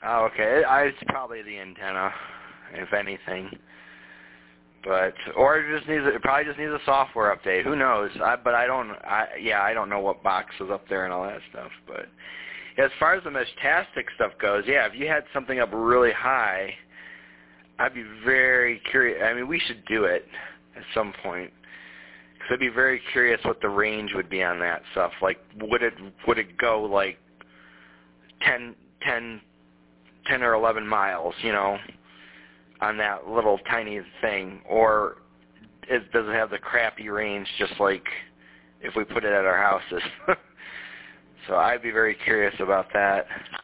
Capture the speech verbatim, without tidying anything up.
Oh, okay. I, it's probably the antenna, if anything. But or it just needs it probably just needs a software update. Who knows? I, but I don't. I yeah, I don't know what box is up there and all that stuff. But yeah, as far as the Meshtastic stuff goes, yeah, if you had something up really high, I'd be very curious. I mean, we should do it at some point. Because I'd be very curious what the range would be on that stuff. Like, would it would it go like ten, ten, ten or eleven miles? You know. On that little tiny thing, or it, does it have the crappy range just like if we put it at our houses? So I'd be very curious about that.